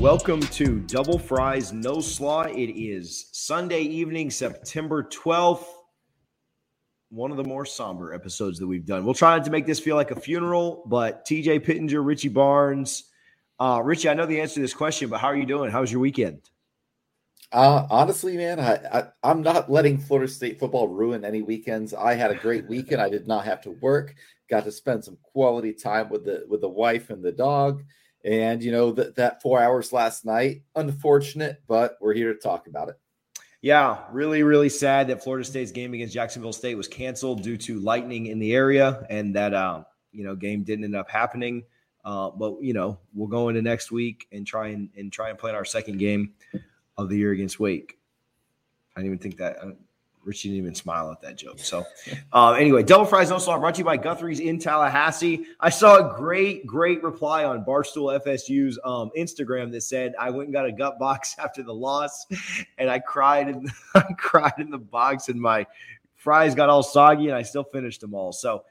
Welcome to Double Fries No Slaw. It is Sunday evening, September 12th. One of the more somber episodes that we've done. We'll try not to make this feel like a funeral, but TJ Pittenger, Richie Barnes. Richie, I know the answer to this question, but how are you doing? How was your weekend? Honestly, man, I'm not letting Florida State football ruin any weekends. I had a great weekend. I did not have to work. Got to spend some quality time with the wife and the dog. And, you know, that 4 hours last night, unfortunate, but we're here to talk about it. Yeah, really, really sad that Florida State's game against Jacksonville State was canceled due to lightning in the area, and that, game didn't end up happening. But, we'll go into next week and try and plan our second game of the year against Wake. I didn't even think that. Richie didn't even smile at that joke. So, anyway, Double Fries No Slaw brought to you by Guthrie's in Tallahassee. I saw a great reply on Barstool FSU's Instagram that said, I went and got a gut box after the loss, and I cried in the box, and my fries got all soggy, and I still finished them all. So,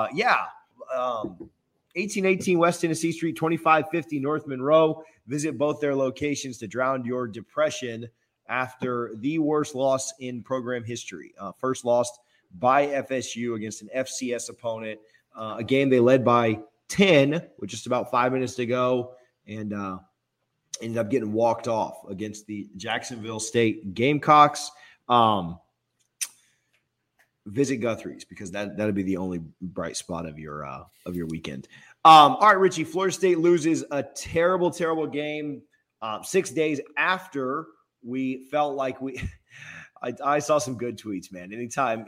1818 West Tennessee Street, 2550 North Monroe. Visit both their locations to drown your depression after the worst loss in program history. First lost by FSU against an FCS opponent, a game they led by 10 with just about 5 minutes to go, and ended up getting walked off against the Jacksonville State Gamecocks. Visit Guthrie's because that'll be the only bright spot of your weekend. All right, Richie, Florida State loses a terrible, terrible game 6 days after we felt like I saw some good tweets, man. Anytime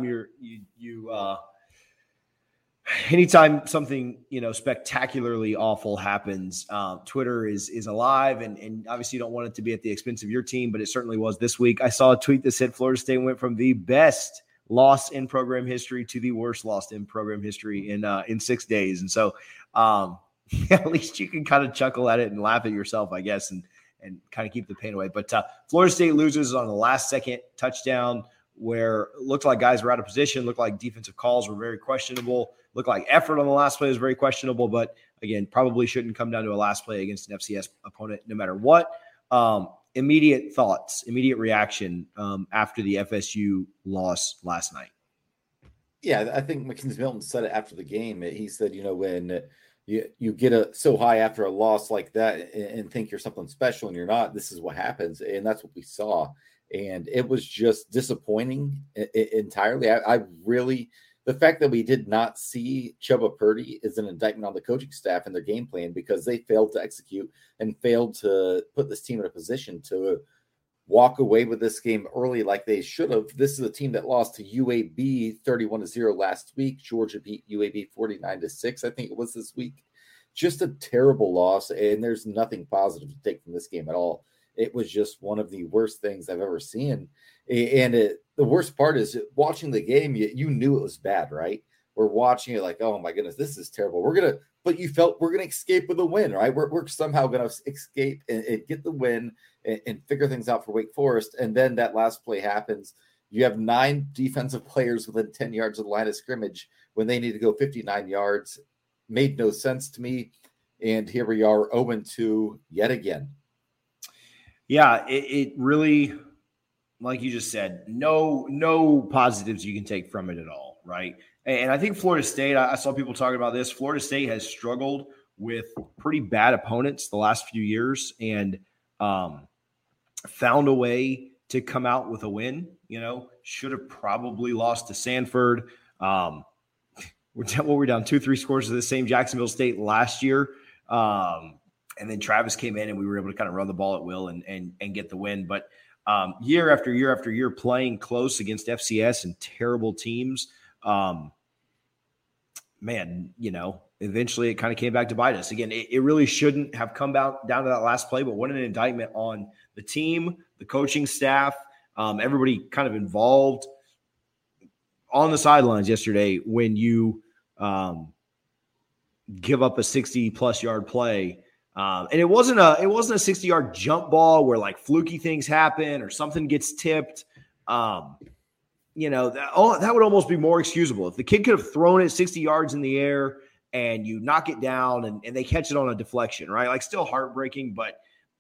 something, spectacularly awful happens, Twitter is alive, and obviously you don't want it to be at the expense of your team, but it certainly was this week. I saw a tweet that said Florida State went from the best loss in program history to the worst loss in program history in 6 days. And so at least you can kind of chuckle at it and laugh at yourself, I guess, and kind of keep the pain away. But Florida State loses on the last-second touchdown where it looked like guys were out of position, looked like defensive calls were very questionable, looked like effort on the last play was very questionable, but, again, probably shouldn't come down to a last play against an FCS opponent no matter what. Immediate thoughts, immediate reaction after the FSU loss last night. Yeah, I think Mackenzie Milton said it after the game. He said, when you get so high after a loss like that and think you're something special and you're not, this is what happens. And that's what we saw. And it was just disappointing entirely. I really, the fact that we did not see Chubba Purdy is an indictment on the coaching staff and their game plan, because they failed to execute and failed to put this team in a position to walk away with this game early like they should have. This is a team that lost to UAB 31-0 last week. Georgia beat UAB 49-6, I think it was this week. Just a terrible loss, and there's nothing positive to take from this game at all. It was just one of the worst things I've ever seen. And the worst part is watching the game, you knew it was bad, right? We're watching it like, oh my goodness, this is terrible. But you felt we're going to escape with a win, right? We're somehow going to escape and get the win and figure things out for Wake Forest. And then that last play happens. You have 9 defensive players within 10 yards of the line of scrimmage when they need to go 59 yards. Made no sense to me. And here we are 0-2 yet again. Yeah, it really, like you just said, no positives you can take from it at all, right? And I think Florida State, I saw people talking about this. Florida State has struggled with pretty bad opponents the last few years and found a way to come out with a win. Should have probably lost to Sanford. We're down 2-3 scores to the same Jacksonville State last year. And then Travis came in and we were able to kind of run the ball at will and get the win. But year after year after year playing close against FCS and terrible teams, eventually it kind of came back to bite us. Again, it really shouldn't have come down to that last play, but what an indictment on the team, the coaching staff, everybody kind of involved on the sidelines yesterday when you give up a 60-plus yard play. And it wasn't a 60-yard jump ball where like fluky things happen or something gets tipped. That would almost be more excusable. If the kid could have thrown it 60 yards in the air and you knock it down and they catch it on a deflection, right? Like still heartbreaking, but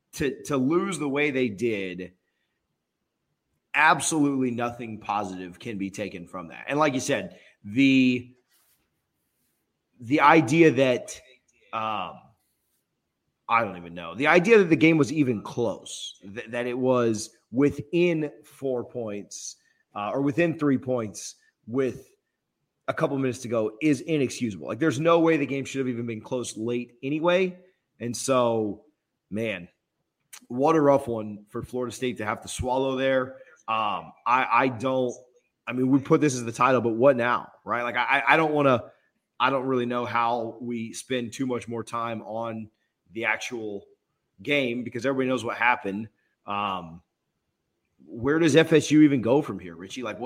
to lose the way they did, absolutely nothing positive can be taken from that. And like you said, the idea that I don't even know. The idea that the game was even close, that it was within 4 points or within 3 points with a couple minutes to go is inexcusable. Like, there's no way the game should have even been close late anyway. And so, man, what a rough one for Florida State to have to swallow there. I mean, we put this as the title, but what now, right? Like, I don't really know how we spend too much more time on the actual game because everybody knows what happened. Where does FSU even go from here, Richie? Like,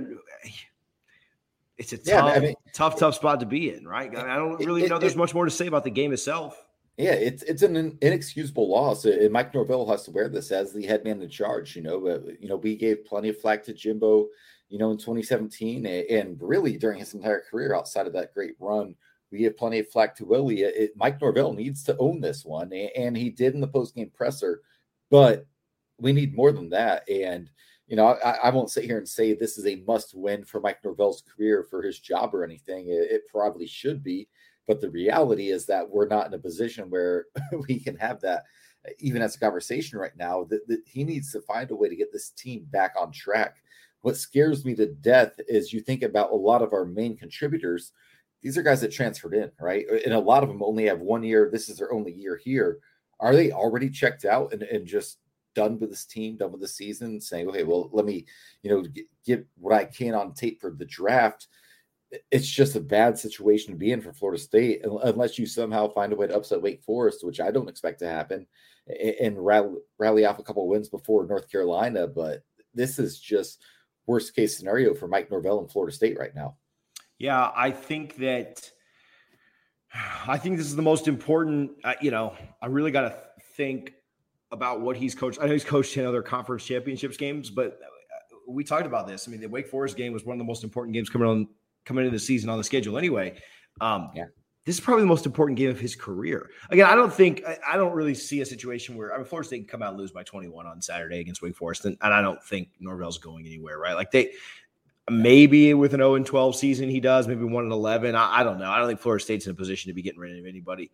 it's a tough spot to be in, right? I don't really know there's much more to say about the game itself. Yeah, it's an inexcusable loss, and Mike Norvell has to wear this as the head man in charge. We gave plenty of flack to Jimbo, in 2017, and really during his entire career outside of that great run. We gave plenty of flack to Willie. Mike Norvell needs to own this one, and he did in the post-game presser, but we need more than that. And, I won't sit here and say this is a must-win for Mike Norvell's career for his job or anything. It probably should be, but the reality is that we're not in a position where we can have that even as a conversation right now, that he needs to find a way to get this team back on track. What scares me to death is you think about a lot of our main contributors. These are guys that transferred in, right? And a lot of them only have 1 year. This is their only year here. Are they already checked out and just done with this team, done with the season, saying, okay, well, let me, get what I can on tape for the draft? It's just a bad situation to be in for Florida State unless you somehow find a way to upset Wake Forest, which I don't expect to happen, and rally off a couple of wins before North Carolina. But this is just worst case scenario for Mike Norvell and Florida State right now. Yeah, I think this is the most important. I really got to think about what he's coached. I know he's coached in other conference championships games, but we talked about this. I mean, the Wake Forest game was one of the most important games coming into the season on the schedule anyway. This is probably the most important game of his career. Again, I don't really see a situation where Florida State can come out and lose by 21 on Saturday against Wake Forest, and I don't think Norvell's going anywhere, right? Like maybe with an 0-12 season he does, maybe 1-11. I don't know. I don't think Florida State's in a position to be getting rid of anybody.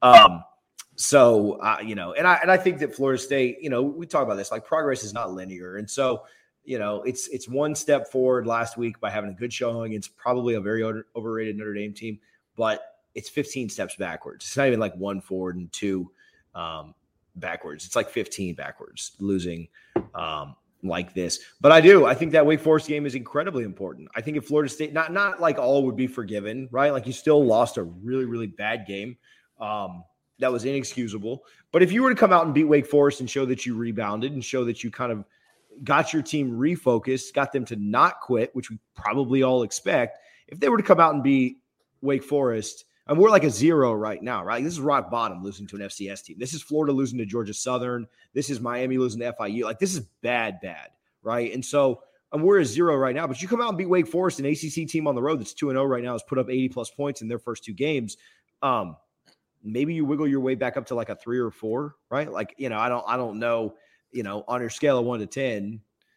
And I think that Florida State, we talk about this, like progress is not linear. And so, it's one step forward last week by having a good showing against probably a very overrated Notre Dame team, but it's 15 steps backwards. It's not even like 1 forward and 2 backwards. It's like 15 backwards losing like this. But I think that Wake Forest game is incredibly important. I think if Florida State, not like all would be forgiven, right? Like you still lost a really, really bad game. That was inexcusable. But if you were to come out and beat Wake Forest and show that you rebounded and show that you kind of got your team refocused, got them to not quit, which we probably all expect, if they were to come out and beat Wake Forest, and we're like a 0 right now, right? This is rock bottom losing to an FCS team. This is Florida losing to Georgia Southern. This is Miami losing to FIU. Like this is bad, right? And so we're a 0 right now, but you come out and beat Wake Forest, an ACC team on the road that's 2-0 right now, has put up 80-plus points in their first 2 games. Maybe you wiggle your way back up to like a 3 or 4, right? Like, I don't know, on your scale of 1 to 10,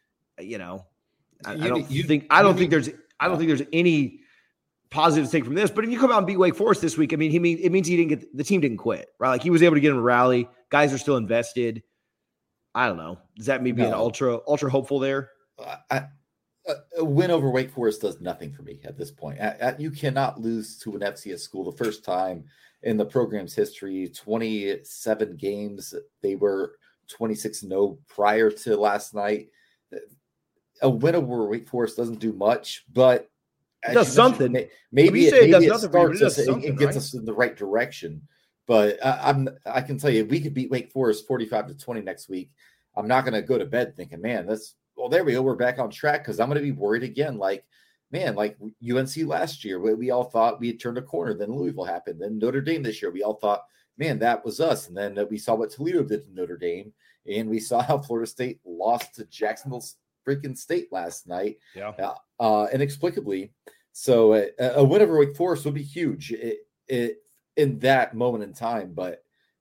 I don't think there's any positive to take from this. But if you come out and beat Wake Forest this week, it means the team didn't quit, right? Like he was able to get him a rally. Guys are still invested. I don't know. Does that maybe an ultra hopeful there? A win over Wake Forest does nothing for me at this point. You cannot lose to an FCS school the first time in the program's history. 27 games. They were 26-0 prior to last night. A win over Wake Forest doesn't do much, but it does something. Maybe it gets us in the right direction. But I can tell you, if we could beat Wake Forest 45-20 next week, I'm not going to go to bed thinking, man, there we go. We're back on track, because I'm going to be worried again. Like UNC last year, we all thought we had turned a corner. Then Louisville happened. Then Notre Dame this year, we all thought, man, that was us. And then we saw what Toledo did to Notre Dame, and we saw how Florida State lost to Jacksonville freaking State last night, inexplicably. So a win over Wake Forest would be huge in that moment in time. But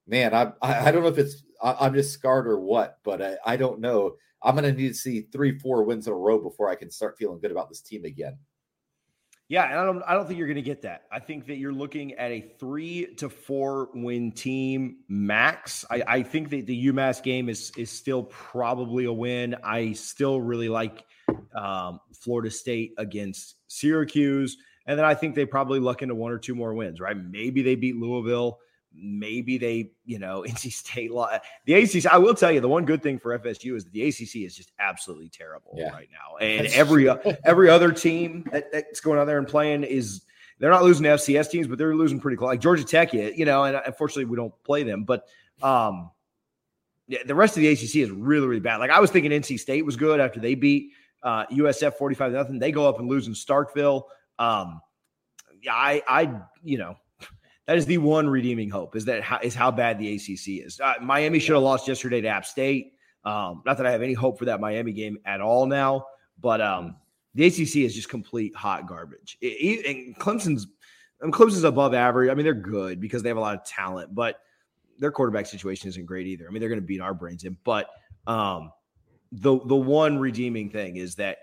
Man, I don't know if I'm just scarred or what, but I don't know. I'm going to need to see 3-4 wins in a row before I can start feeling good about this team again. Yeah, and I don't think you're going to get that. I think that you're looking at a 3 to 4 win team max. I think that the UMass game is still probably a win. I still really like Florida State against Syracuse, and then I think they probably luck into 1 or 2 more wins. Right? Maybe they beat Louisville. Maybe they, NC State. The ACC. I will tell you, the one good thing for FSU is that the ACC is just absolutely terrible right now, and every other team that's going out there and playing they're not losing to FCS teams, but they're losing pretty close. Like Georgia Tech, and unfortunately we don't play them, but the rest of the ACC is really, really bad. Like I was thinking NC State was good after they beat USF 45-0. They go up and lose in Starkville. That is the one redeeming hope is how bad the ACC is. Miami should have lost yesterday to App State. Not that I have any hope for that Miami game at all now, but the ACC is just complete hot garbage. And Clemson's above average. I mean, they're good because they have a lot of talent, but their quarterback situation isn't great either. I mean, they're going to beat our brains in, but the one redeeming thing is that,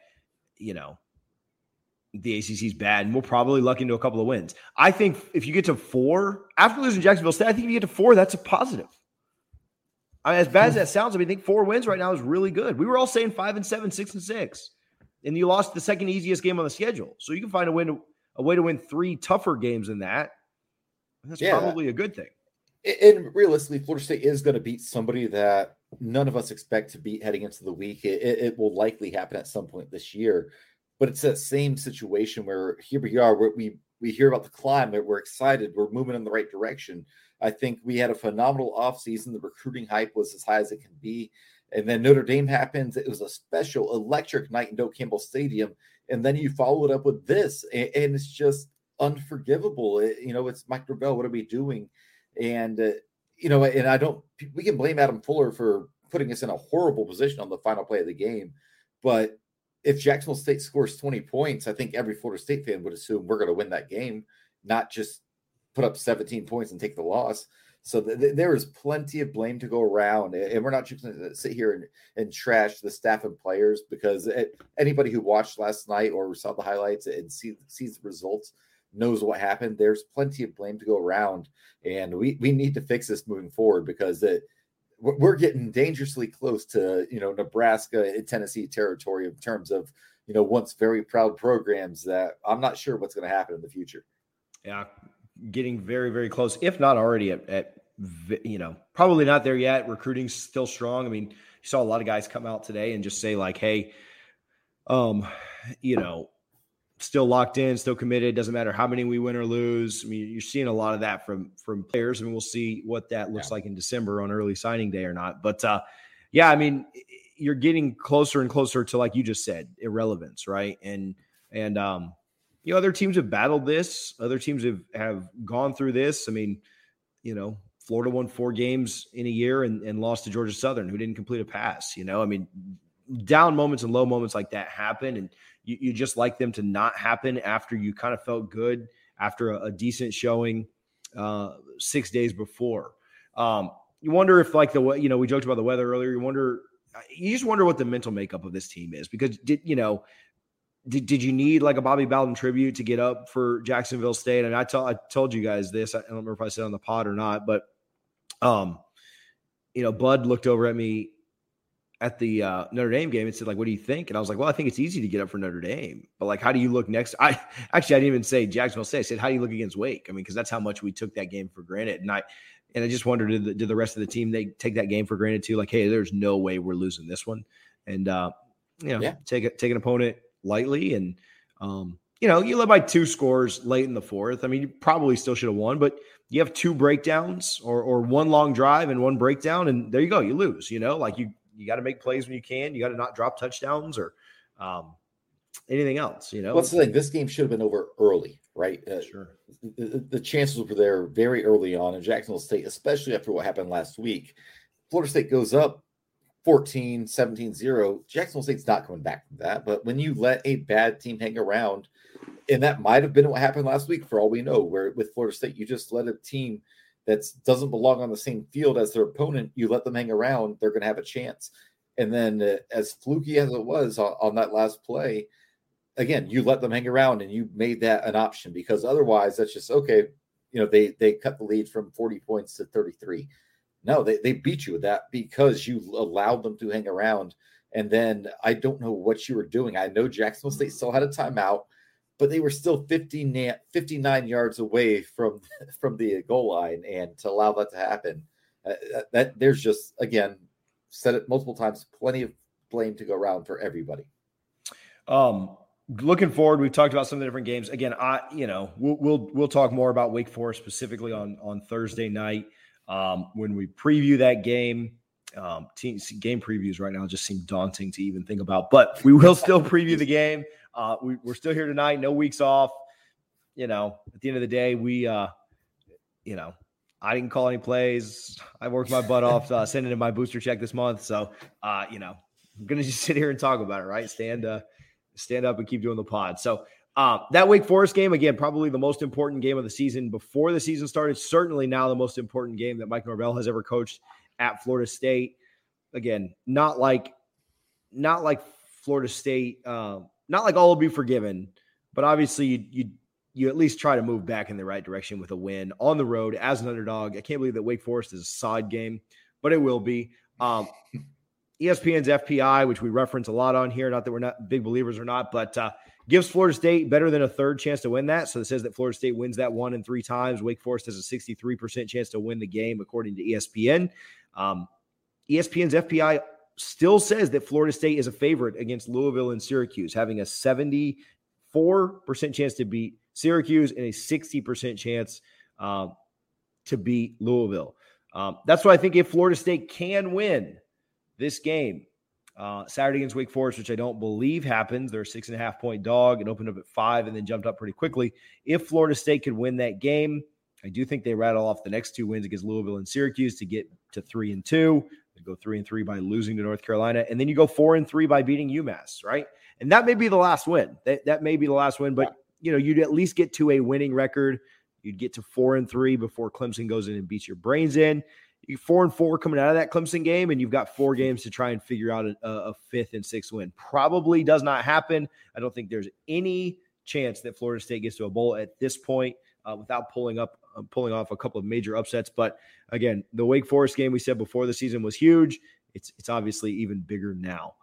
the ACC is bad, and we'll probably luck into a couple of wins. I think if you get to 4 after losing Jacksonville State, I think if you get to 4, that's a positive. I mean, as bad as that sounds, I think 4 wins right now is really good. We were all saying 5-7, 6-6, and you lost the second easiest game on the schedule. So you can find a way to win 3 tougher games than that. That's probably a good thing. And realistically, Florida State is going to beat somebody that none of us expect to beat heading into the week. It will likely happen at some point this year. But it's that same situation where here we are, where we hear about the climate, we're excited, we're moving in the right direction. I think we had a phenomenal offseason. The recruiting hype was as high as it can be. And then Notre Dame happens. It was a special electric night in Doak Campbell Stadium. And then you follow it up with this. And it's just unforgivable. It's Mike Gravel. What are we doing? And, and we can blame Adam Fuller for putting us in a horrible position on the final play of the game. But if Jacksonville State scores 20 points, I think every Florida State fan would assume we're going to win that game, not just put up 17 points and take the loss. So there is plenty of blame to go around. And we're not just going to sit here and trash the staff and players, because anybody who watched last night or saw the highlights and sees the results knows what happened. There's plenty of blame to go around. And we need to fix this moving forward, because we're getting dangerously close to, Nebraska and Tennessee territory in terms of, once very proud programs that I'm not sure what's going to happen in the future. Yeah. Getting very, very close, if not already at probably not there yet. Recruiting's still strong. I mean, you saw a lot of guys come out today and just say like, hey, still locked in, still committed. Doesn't matter how many we win or lose. I mean, you're seeing a lot of that from players, and we'll see what that looks like in December on early signing day or not. But I mean, you're getting closer and closer to, like you just said, irrelevance, right? And other teams have battled this. Other teams have gone through this. I mean, Florida won 4 games in a year and lost to Georgia Southern, who didn't complete a pass. I mean, down moments and low moments like that happen, and you just like them to not happen after you kind of felt good after a decent showing 6 days before. You wonder if, like, we joked about the weather earlier. You just wonder what the mental makeup of this team is, because did you need like a Bobby Bowden tribute to get up for Jacksonville State? And I told you guys this. I don't remember if I said on the pod or not, but Bud looked over at me at the Notre Dame game and said, like, what do you think? And I was like, well, I think it's easy to get up for Notre Dame, but like, how do you look next? I didn't even say Jacksonville State. I said, how do you look against Wake? I mean, because that's how much we took that game for granted. And I just wondered, did the rest of the team, they take that game for granted too? Like, hey, there's no way we're losing this one. And, take an opponent lightly. And, you led by 2 scores late in the 4th. I mean, you probably still should have won, but you have 2 breakdowns or 1 long drive and 1 breakdown. And there you go. You lose, like you got to make plays when you can. You got to not drop touchdowns or anything else, What's the thing? This game should have been over early, right? Sure. The chances were there very early on in Jacksonville State, especially after what happened last week. Florida State goes up 14, 17-0. Jacksonville State's not coming back from that. But when you let a bad team hang around, and that might have been what happened last week for all we know, where with Florida State, you just let a team that doesn't belong on the same field as their opponent, you let them hang around, they're going to have a chance. And then as fluky as it was on that last play, again, you let them hang around and you made that an option, because otherwise that's just, okay, they cut the lead from 40 points to 33. No, they beat you with that because you allowed them to hang around. And then I don't know what you were doing. I know Jacksonville State still had a timeout, but they were still 59 yards away from the goal line. And to allow that to happen, that there's just, again, said it multiple times, plenty of blame to go around for everybody. Looking forward, we've talked about some of the different games. Again, we'll talk more about Wake Forest specifically on Thursday night when we preview that game. Game previews right now just seem daunting to even think about, but we will still preview the game. We're still here tonight, no weeks off. At the end of the day, we, I didn't call any plays. I worked my butt off sending in my booster check this month. So, I'm going to just sit here and talk about it, right? Stand up and keep doing the pod. So that Wake Forest game, again, probably the most important game of the season before the season started. Certainly now the most important game that Mike Norvell has ever coached at Florida State. Again, not like Florida State, not like all will be forgiven, but obviously you at least try to move back in the right direction with a win on the road as an underdog. I can't believe that Wake Forest is a side game, but it will be. ESPN's FPI, which we reference a lot on here, not that we're not big believers or not, but gives Florida State better than a third chance to win that. So it says that Florida State wins that 1 in 3 times. Wake Forest has a 63% chance to win the game, according to ESPN. ESPN's FPI still says that Florida State is a favorite against Louisville and Syracuse, having a 74% chance to beat Syracuse and a 60% chance to beat Louisville. That's why I think if Florida State can win this game Saturday against Wake Forest, which I don't believe happens, they're a 6.5-point dog and opened up at 5 and then jumped up pretty quickly. If Florida State could win that game, I do think they rattle off the next 2 wins against Louisville and Syracuse to get to 3-2. They go 3-3 by losing to North Carolina, and then you go 4-3 by beating UMass, right? And that may be the last win. That may be the last win, but you'd at least get to a winning record. You'd get to 4-3 before Clemson goes in and beats your brains in. You're 4-4 coming out of that Clemson game, and you've got 4 games to try and figure out a 5th and 6th win. Probably does not happen. I don't think there's any chance that Florida State gets to a bowl at this point without pulling off a couple of major upsets. But again, the Wake Forest game we said before the season was huge. It's obviously even bigger now.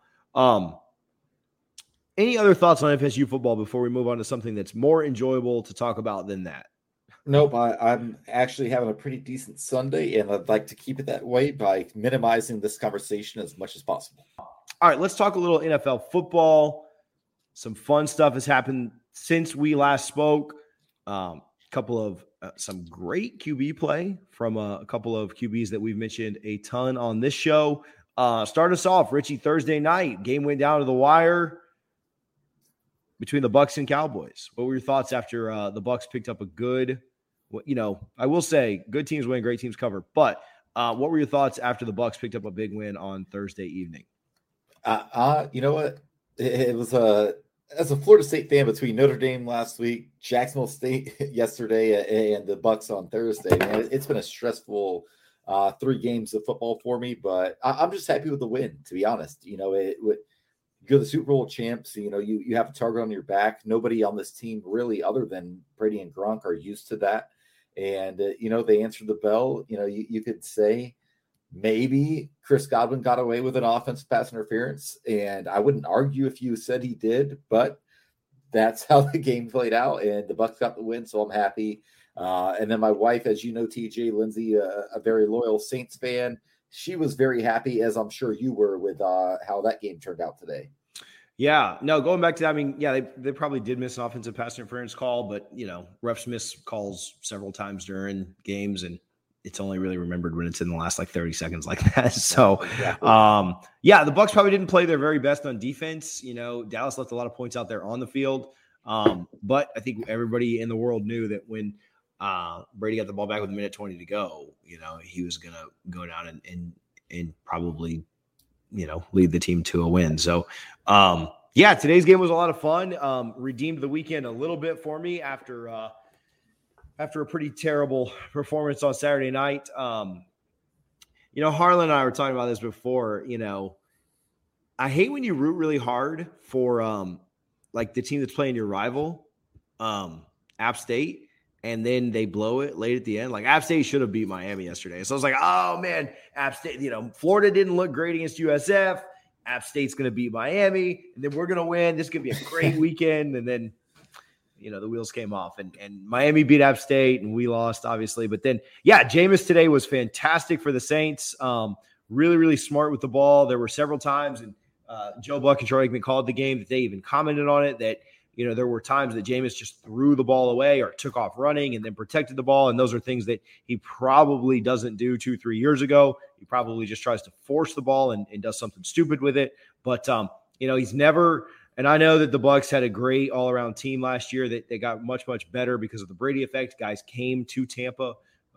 Any other thoughts on FSU football before we move on to something that's more enjoyable to talk about than that? Nope, I'm actually having a pretty decent Sunday, and I'd like to keep it that way by minimizing this conversation as much as possible. All right, let's talk a little NFL football. Some fun stuff has happened since we last spoke. Couple of some great QB play from a couple of QBs that we've mentioned a ton on this show. Start us off, Richie. Thursday night game went down to the wire between the Bucs and Cowboys. What were your thoughts after the Bucs picked up a good? I will say good teams win, great teams cover. But what were your thoughts after the Bucs picked up a big win on Thursday evening? You know what? It was as a Florida State fan between Notre Dame last week, Jacksonville State yesterday, and the Bucs on Thursday. Man, it's been a stressful 3 games of football for me, but I'm just happy with the win. To be honest, you go to the Super Bowl champs. You have a target on your back. Nobody on this team really, other than Brady and Gronk, are used to that. And they answered the bell. You could say maybe Chris Godwin got away with an offensive pass interference, and I wouldn't argue if you said he did, but that's how the game played out, and the Bucs got the win, so I'm happy. And then my wife, as you know, TJ Lindsay, a very loyal Saints fan, she was very happy, as I'm sure you were, with how that game turned out today. Yeah, no, going back to that, I mean, yeah, they probably did miss an offensive pass interference call, but, refs miss calls several times during games, and it's only really remembered when it's in the last 30 seconds like that. So, the Bucs probably didn't play their very best on defense. Dallas left a lot of points out there on the field. But I think everybody in the world knew that when Brady got the ball back with 1:20 to go, he was going to go down and probably, lead the team to a win. So, today's game was a lot of fun. Redeemed the weekend a little bit for me after after a pretty terrible performance on Saturday night. Harlan and I were talking about this before. I hate when you root really hard for like the team that's playing your rival, App State, and then they blow it late at the end. Like App State should have beat Miami yesterday. So I was like, oh man, App State, Florida didn't look great against USF. App State's going to beat Miami, and then we're going to win. This could be a great weekend. And then, the wheels came off, and Miami beat App State, and we lost, obviously. But then, Jameis today was fantastic for the Saints. Really, really smart with the ball. There were several times, and Joe Buck and Troy Aikman called the game that they even commented on it, that there were times that Jameis just threw the ball away or took off running and then protected the ball. And those are things that he probably doesn't do 2-3 years ago. He probably just tries to force the ball and does something stupid with it. But, he's never – and I know that the Bucs had a great all-around team last year that they got much, much better because of the Brady effect. Guys came to Tampa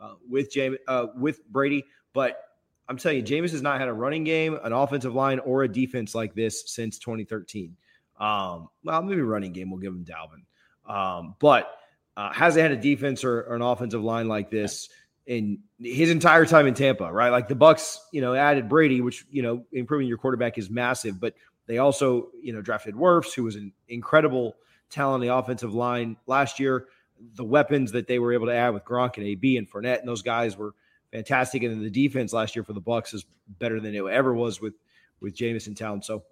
with Brady. But I'm telling you, Jameis has not had a running game, an offensive line, or a defense like this since 2013. Well, maybe running game, we'll give him Dalvin. But hasn't had a defense or an offensive line like this in his entire time in Tampa, right? Like the Bucs, added Brady, which, improving your quarterback is massive, but they also, drafted Wirfs, who was an incredible talent on the offensive line last year. The weapons that they were able to add with Gronk and AB and Fournette and those guys were fantastic. And then the defense last year for the Bucs is better than it ever was with Jameis in town. So,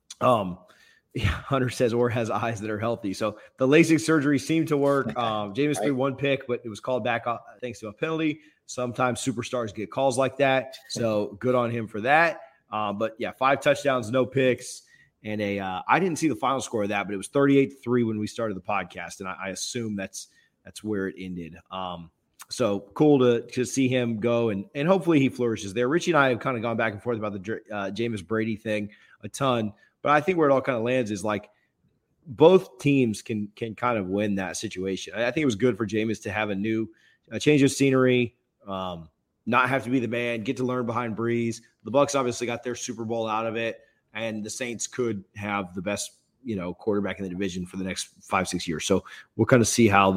Hunter says, or has eyes that are healthy. So the LASIK surgery seemed to work. Jameis threw one pick, but it was called back thanks to a penalty. Sometimes superstars get calls like that. So good on him for that. But 5 touchdowns, no picks. And I didn't see the final score of that, but it was 38-3 when we started the podcast. And I assume that's where it ended. So cool to see him go and hopefully he flourishes there. Richie and I have kind of gone back and forth about the Jameis Brady thing a ton. But I think where it all kind of lands is like both teams can kind of win that situation. I think it was good for Jameis to have a change of scenery, not have to be the man, get to learn behind Breeze. The Bucs obviously got their Super Bowl out of it, and the Saints could have the best, quarterback in the division for the next 5-6 years. So we'll kind of see how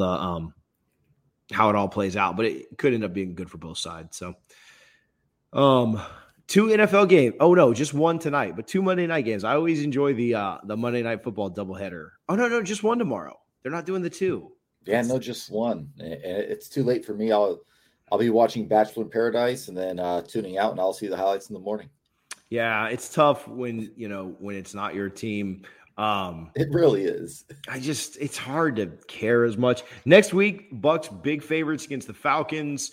how it all plays out, but it could end up being good for both sides. So, 2 NFL games. Oh no, just one tonight, but 2 Monday night games. I always enjoy the Monday Night Football doubleheader. Oh no, just one tomorrow. They're not doing the 2. Yeah, no, just one. It's too late for me. I'll be watching Bachelor in Paradise and then tuning out, and I'll see the highlights in the morning. Yeah, it's tough when it's not your team. It really is. It's hard to care as much. Next week, Bucs big favorites against the Falcons.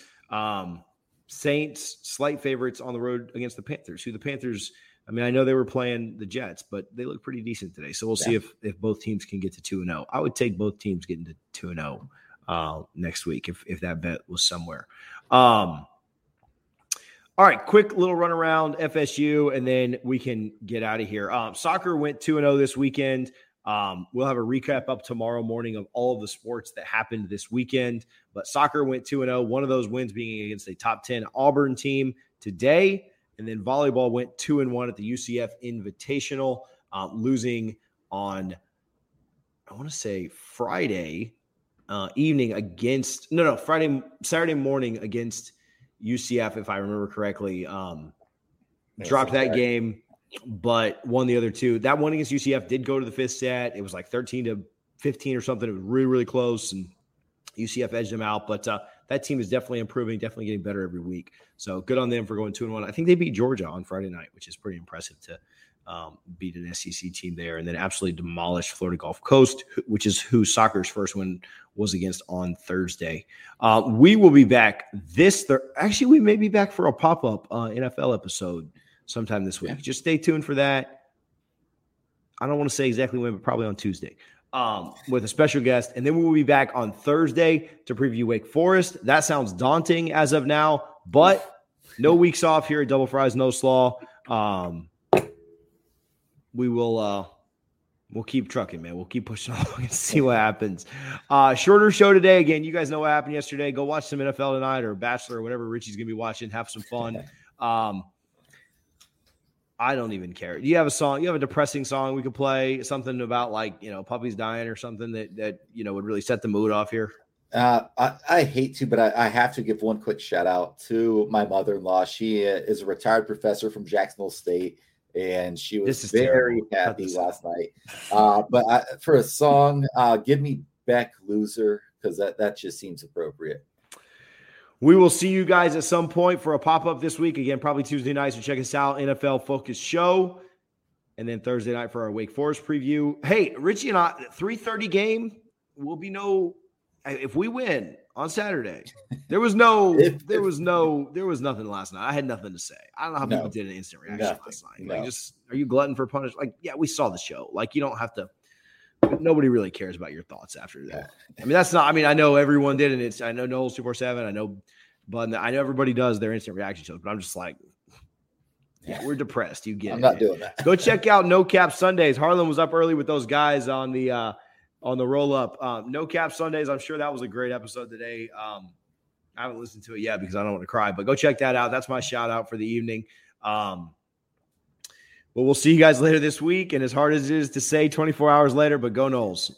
Saints slight favorites on the road against the Panthers, who the Panthers, I know they were playing the Jets, but they look pretty decent today. So we'll see if both teams can get to 2-0. I would take both teams getting to 2-0 next week if that bet was somewhere. All right, quick little run around FSU, and then we can get out of here. Soccer went 2-0 this weekend. We'll have a recap up tomorrow morning of all of the sports that happened this weekend. But soccer went 2-0, one of those wins being against a top 10 Auburn team today. And then volleyball went 2-1 at the UCF Invitational, losing on, I want to say Friday evening against, Saturday morning against UCF, if I remember correctly. Dropped that game, but won the other 2. That one against UCF did go to the 5th set. It was like 13-15 or something. It was really, really close, and UCF edged them out. But that team is definitely improving, definitely getting better every week. So good on them for going 2-1. I think they beat Georgia on Friday night, which is pretty impressive to beat an SEC team there, and then absolutely demolished Florida Gulf Coast, which is who soccer's first win was against on Thursday. We will be back actually, we may be back for a pop-up NFL episode sometime this week. Yeah. Just stay tuned for that. I don't want to say exactly when, but probably on Tuesday with a special guest. And then we will be back on Thursday to preview Wake Forest. That sounds daunting as of now, but no weeks off here at Double Fries, No Slaw. We'll keep trucking, man. We'll keep pushing along and see what happens. Shorter show today. Again, you guys know what happened yesterday. Go watch some NFL tonight or Bachelor or whatever Richie's going to be watching. Have some fun. I don't even care. Do you have a song? You have a depressing song we could play? Something about puppies dying or something that would really set the mood off here? I hate to, but I have to give one quick shout out to my mother-in-law. She is a retired professor from Jacksonville State, and she was very happy last night. But for a song, give me Beck Loser, because that just seems appropriate. We will see you guys at some point for a pop-up this week. Again, probably Tuesday night, so check us out, NFL Focus Show. And then Thursday night for our Wake Forest preview. Hey, Richie and I, 3:30 game will be if we win on Saturday. There was nothing last night. I had nothing to say. I don't know how people did an instant reaction last night. No. Like, are you glutton for punishment? Like, yeah, we saw the show. Like, you don't have to. Nobody really cares about your thoughts after that. I mean, that's not. I mean, I know everyone did, and I know Noel's 247. I know, but I know everybody does their instant reaction shows. But I'm just like, yeah, we're depressed. You get it. I'm not doing that. Go check out No Cap Sundays. Harlan was up early with those guys on the roll up. No Cap Sundays. I'm sure that was a great episode today. I haven't listened to it yet because I don't want to cry, but go check that out. That's my shout out for the evening. But we'll see you guys later this week. And as hard as it is to say 24 hours later, but go Noles.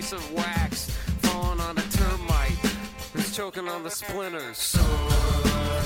Choking on the splinters.